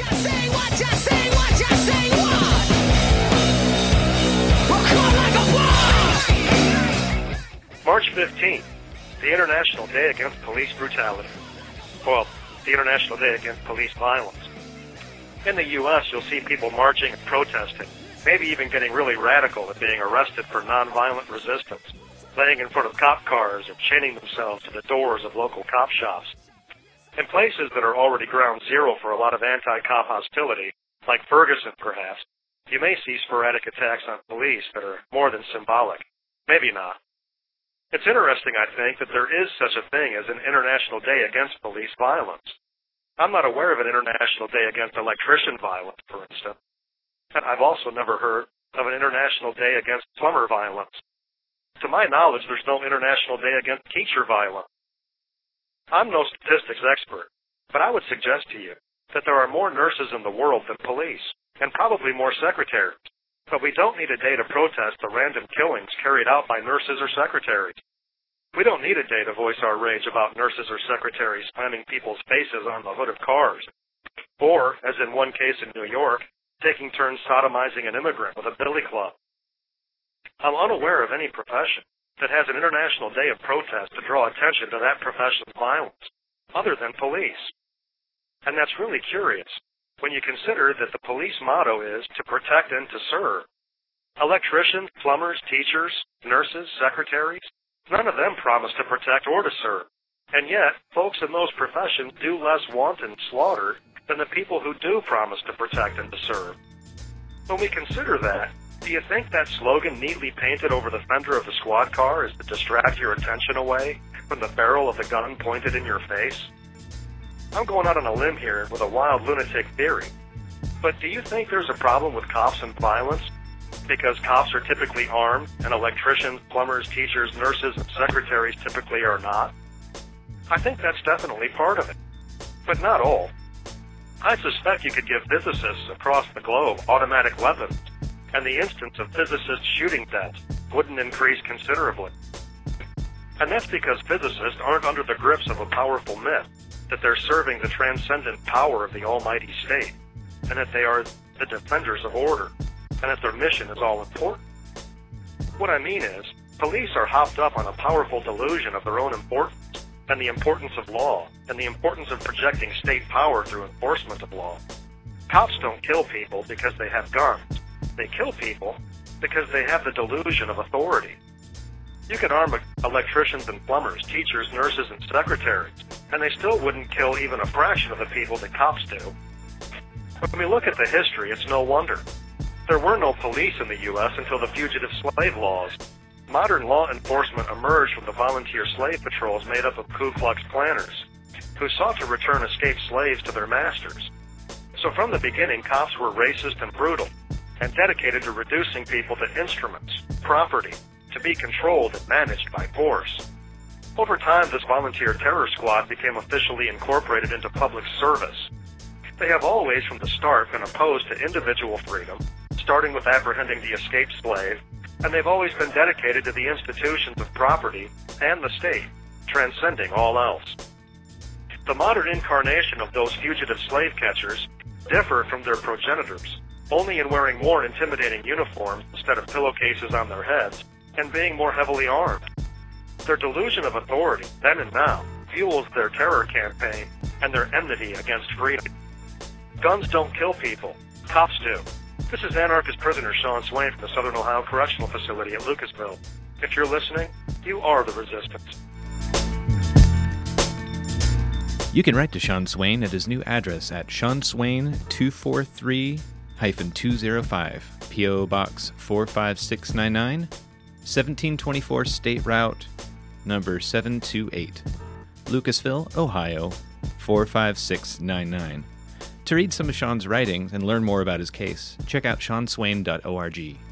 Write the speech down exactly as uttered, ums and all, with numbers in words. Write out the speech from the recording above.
Just say what, just say what, just say what. We'll call like a boss. March fifteenth, the International Day Against Police Brutality. Well, the International Day Against Police Violence. In the U S, you'll see people marching and protesting, maybe even getting really radical and being arrested for nonviolent resistance, laying in front of cop cars or chaining themselves to the doors of local cop shops. In places that are already ground zero for a lot of anti-cop hostility, like Ferguson perhaps, you may see sporadic attacks on police that are more than symbolic. Maybe not. It's interesting, I think, that there is such a thing as an International Day Against Police Violence. I'm not aware of an International Day Against Electrician Violence, for instance. And I've also never heard of an International Day Against Plumber Violence. To my knowledge, there's no International Day Against Teacher Violence. I'm no statistics expert, but I would suggest to you that there are more nurses in the world than police, and probably more secretaries. But we don't need a day to protest the random killings carried out by nurses or secretaries. We don't need a day to voice our rage about nurses or secretaries slamming people's faces on the hood of cars. Or, as in one case in New York, taking turns sodomizing an immigrant with a billy club. I'm unaware of any profession that has an international day of protest to draw attention to that profession's violence, other than police. And that's really curious, when you consider that the police motto is to protect and to serve. Electricians, plumbers, teachers, nurses, secretaries, none of them promise to protect or to serve. And yet, folks in those professions do less wanton slaughter than the people who do promise to protect and to serve. When we consider that, do you think that slogan neatly painted over the fender of the squad car is to distract your attention away from the barrel of the gun pointed in your face? I'm going out on a limb here with a wild lunatic theory, but do you think there's a problem with cops and violence? Because cops are typically armed, and electricians, plumbers, teachers, nurses, and secretaries typically are not? I think that's definitely part of it, but not all. I suspect you could give physicists across the globe automatic weapons, and the instance of physicists shooting deaths wouldn't increase considerably. And that's because physicists aren't under the grips of a powerful myth that they're serving the transcendent power of the almighty state, and that they are the defenders of order, and that their mission is all important. What I mean is, police are hopped up on a powerful delusion of their own importance, and the importance of law, and the importance of projecting state power through enforcement of law. Cops don't kill people because they have guns. They kill people because they have the delusion of authority. You can arm electricians and plumbers, teachers, nurses, and secretaries, and they still wouldn't kill even a fraction of the people that cops do. When we look at the history, it's no wonder. There were no police in the U S until the fugitive slave laws. Modern law enforcement emerged from the volunteer slave patrols made up of Ku Klux Klanners, who sought to return escaped slaves to their masters. So from the beginning, cops were racist and brutal, and dedicated to reducing people to instruments, property, to be controlled and managed by force. Over time, this volunteer terror squad became officially incorporated into public service. They have always, from the start, been opposed to individual freedom, starting with apprehending the escaped slave, and they've always been dedicated to the institutions of property and the state, transcending all else. The modern incarnation of those fugitive slave catchers differ from their progenitors, only in wearing more intimidating uniforms instead of pillowcases on their heads, and being more heavily armed. Their delusion of authority, then and now, fuels their terror campaign and their enmity against freedom. Guns don't kill people. Cops do. This is anarchist prisoner Sean Swain from the Southern Ohio Correctional Facility at Lucasville. If you're listening, you are the resistance. You can write to Sean Swain at his new address at Sean Swain two four three two oh five, P O Box four five six nine nine, seventeen twenty-four State Route, number seven two eight, Lucasville, Ohio, four five six nine nine. To read some of Sean's writings and learn more about his case, check out sean swain dot org.